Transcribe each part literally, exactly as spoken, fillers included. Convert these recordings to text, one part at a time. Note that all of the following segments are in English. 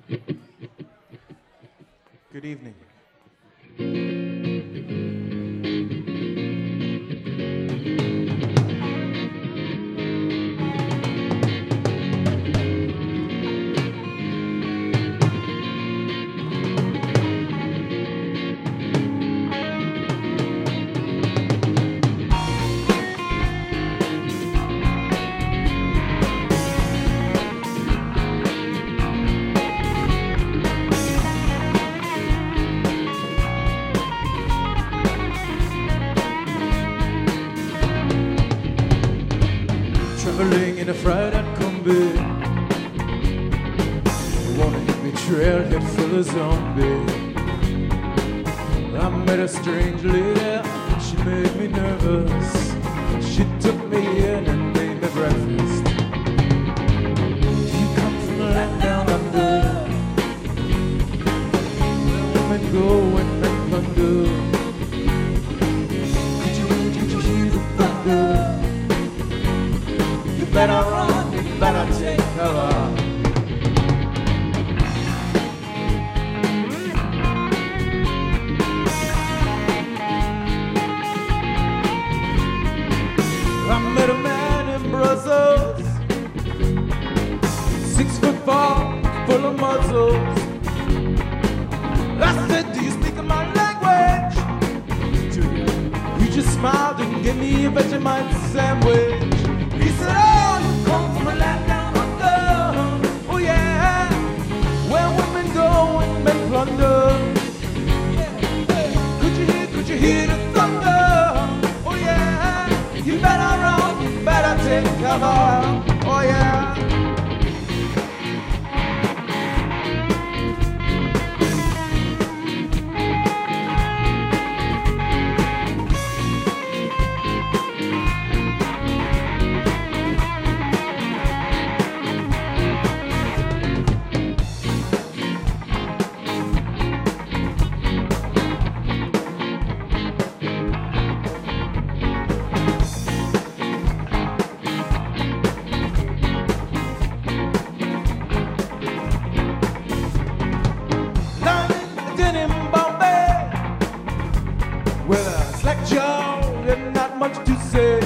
Good evening. Traveling in a Friday combi, wanna hit me trailhead full of zombie. I met a strange lady, she made me nervous. She took me in and made me breakfast. Do you come from the land down under, where women go and men plunder? Could you, could you hear the thunder? You better run, you better take cover. I met a man in Brussels, six foot four, full of muscles. I said, do you speak my language? Do you? He just smiled and gave me a Vegemite sandwich. He said, oh, you come from a land down under. Oh yeah, where women go and men plunder. Could you hear, could you hear the thunder? Oh yeah, you better run, you better take cover. Oh yeah. Well, a slack jaw and not much to say.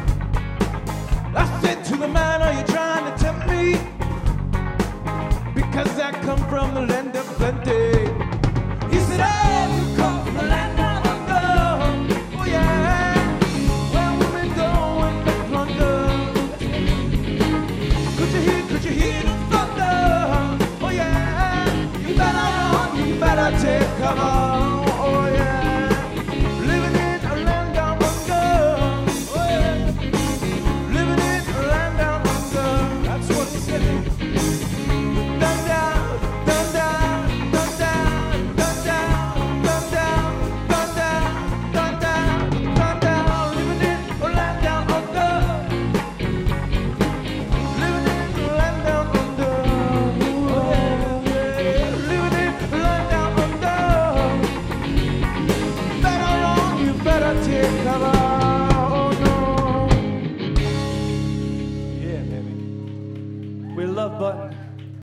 I said to the man, are you trying to tempt me? Because I come from the land of plenty. He said, oh, you come from the land down under. Oh yeah, where women go and they plunder. Could you hear, could you hear the thunder? Oh yeah, you better run, you better take cover.